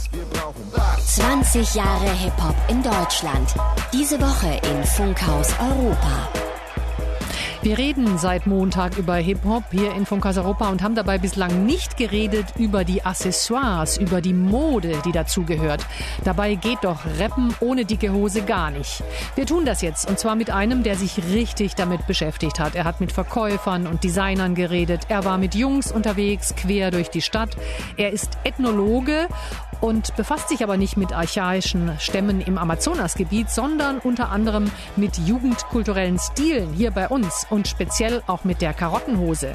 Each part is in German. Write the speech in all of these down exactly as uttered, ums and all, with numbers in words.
Wir brauchen das. zwanzig Jahre Hip-Hop in Deutschland. Diese Woche in Funkhaus Europa. Wir reden seit Montag über Hip-Hop hier in Funkhaus Europa und haben dabei bislang nicht geredet über die Accessoires, über die Mode, die dazugehört. Dabei geht doch Rappen ohne dicke Hose gar nicht. Wir tun das jetzt und zwar mit einem, der sich richtig damit beschäftigt hat. Er hat mit Verkäufern und Designern geredet. Er war mit Jungs unterwegs, quer durch die Stadt. Er ist Ethnologe und befasst sich aber nicht mit archaischen Stämmen im Amazonasgebiet, sondern unter anderem mit jugendkulturellen Stilen hier bei uns und speziell auch mit der Karottenhose.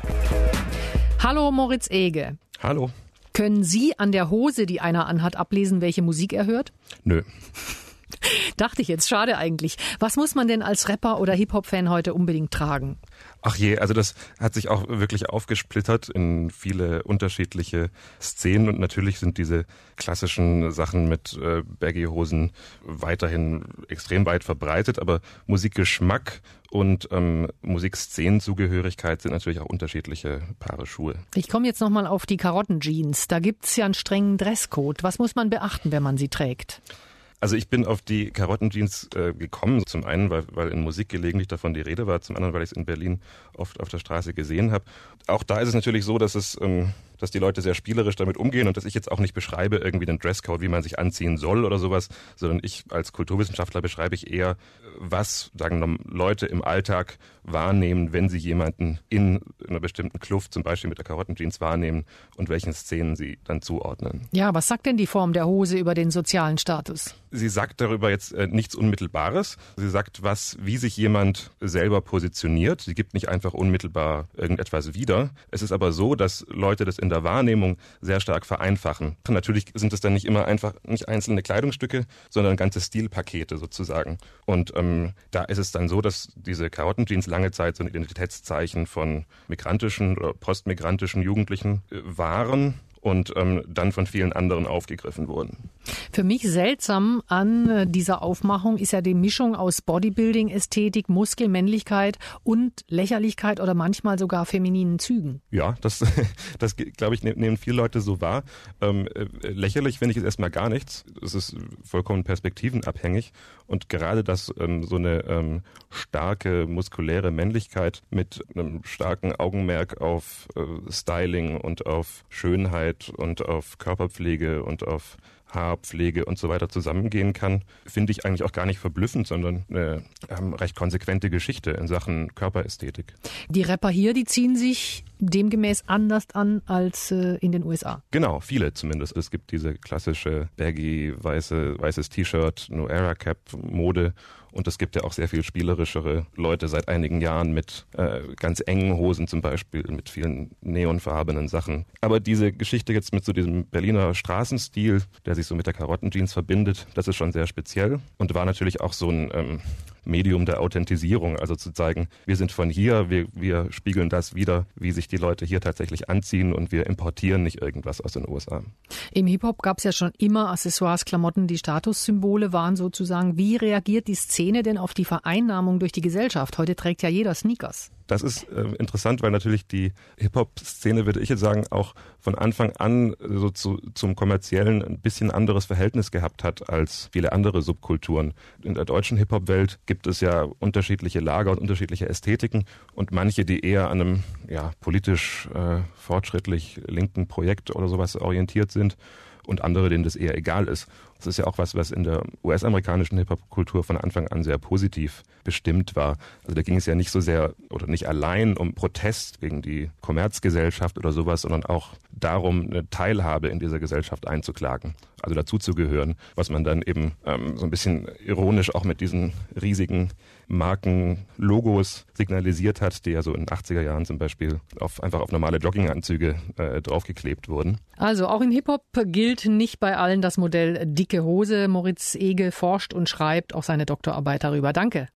Hallo Moritz Ege. Hallo. Können Sie an der Hose, die einer anhat, ablesen, welche Musik er hört? Nö. Dachte ich jetzt, schade eigentlich. Was muss man denn als Rapper oder Hip-Hop-Fan heute unbedingt tragen? Ach je, also das hat sich auch wirklich aufgesplittert in viele unterschiedliche Szenen und natürlich sind diese klassischen Sachen mit äh, Baggy-Hosen weiterhin extrem weit verbreitet, aber Musikgeschmack und ähm, Musikszenenzugehörigkeit sind natürlich auch unterschiedliche Paare Schuhe. Ich komme jetzt nochmal auf die Karottenjeans. Da gibt's ja einen strengen Dresscode. Was muss man beachten, wenn man sie trägt? Also ich bin auf die Karottenjeans äh, gekommen, zum einen, weil, weil in Musik gelegentlich davon die Rede war, zum anderen, weil ich es in Berlin oft auf der Straße gesehen habe. Auch da ist es natürlich so, dass es, ähm, dass die Leute sehr spielerisch damit umgehen und dass ich jetzt auch nicht beschreibe irgendwie den Dresscode, wie man sich anziehen soll oder sowas, sondern ich als Kulturwissenschaftler beschreibe ich eher, was, sagen Leute im Alltag wahrnehmen, wenn sie jemanden in einer bestimmten Kluft, zum Beispiel mit der Karottenjeans, wahrnehmen und welchen Szenen sie dann zuordnen. Ja, was sagt denn die Form der Hose über den sozialen Status? Sie sagt darüber jetzt äh, nichts Unmittelbares. Sie sagt, was, wie sich jemand selber positioniert. Sie gibt nicht einfach unmittelbar irgendetwas wieder. Es ist aber so, dass Leute das in der Wahrnehmung sehr stark vereinfachen. Natürlich sind es dann nicht immer einfach nicht einzelne Kleidungsstücke, sondern ganze Stilpakete sozusagen. Und ähm, da ist es dann so, dass diese Karottenjeans lange Zeit so ein Identitätszeichen von migrantischen oder postmigrantischen Jugendlichen äh, waren. Und ähm, dann von vielen anderen aufgegriffen wurden. Für mich seltsam an dieser Aufmachung ist ja die Mischung aus Bodybuilding-Ästhetik, Muskelmännlichkeit und Lächerlichkeit oder manchmal sogar femininen Zügen. Ja, das, das glaube ich, nehmen viele Leute so wahr. Ähm, äh, lächerlich finde ich es erstmal gar nichts. Es ist vollkommen perspektivenabhängig. Und gerade das ähm, so eine ähm, starke, muskuläre Männlichkeit mit einem starken Augenmerk auf äh, Styling und auf Schönheit und auf Körperpflege und auf Haarpflege und so weiter zusammengehen kann, finde ich eigentlich auch gar nicht verblüffend, sondern eine ähm, recht konsequente Geschichte in Sachen Körperästhetik. Die Rapper hier, die ziehen sich demgemäß anders an als äh, in den U S A. Genau, viele zumindest. Es gibt diese klassische baggy, weiße, weißes T-Shirt, No Era Cap Mode. Und es gibt ja auch sehr viel spielerischere Leute seit einigen Jahren mit äh, ganz engen Hosen zum Beispiel, mit vielen neonfarbenen Sachen. Aber diese Geschichte jetzt mit so diesem Berliner Straßenstil, der sich so mit der Karottenjeans verbindet, das ist schon sehr speziell und war natürlich auch so ein ähm, Medium der Authentisierung, also zu zeigen, wir sind von hier, wir, wir spiegeln das wider, wie sich die Leute hier tatsächlich anziehen und wir importieren nicht irgendwas aus den U S A. Im Hip-Hop gab es ja schon immer Accessoires, Klamotten, die Statussymbole waren sozusagen. Wie reagiert die Szene denn auf die Vereinnahmung durch die Gesellschaft? Heute trägt ja jeder Sneakers. Das ist äh, interessant, weil natürlich die Hip-Hop-Szene, würde ich jetzt sagen, auch von Anfang an so zu, zum Kommerziellen ein bisschen anderes Verhältnis gehabt hat als viele andere Subkulturen. In der deutschen Hip-Hop-Welt gibt es ja unterschiedliche Lager und unterschiedliche Ästhetiken und manche, die eher an einem ja, politisch äh, fortschrittlich linken Projekt oder sowas orientiert sind und andere, denen das eher egal ist. Das ist ja auch was, was in der U S-amerikanischen Hip-Hop-Kultur von Anfang an sehr positiv bestimmt war. Also da ging es ja nicht so sehr oder nicht allein um Protest gegen die Kommerzgesellschaft oder sowas, sondern auch darum, eine Teilhabe in dieser Gesellschaft einzuklagen, also dazuzugehören, was man dann eben ähm, so ein bisschen ironisch auch mit diesen riesigen Markenlogos signalisiert hat, die ja so in den achtziger Jahren zum Beispiel auf, einfach auf normale Jogginganzüge äh, draufgeklebt wurden. Also auch im Hip-Hop gilt nicht bei allen das Modell dicke Hose. Moritz Ege forscht und schreibt auch seine Doktorarbeit darüber. Danke.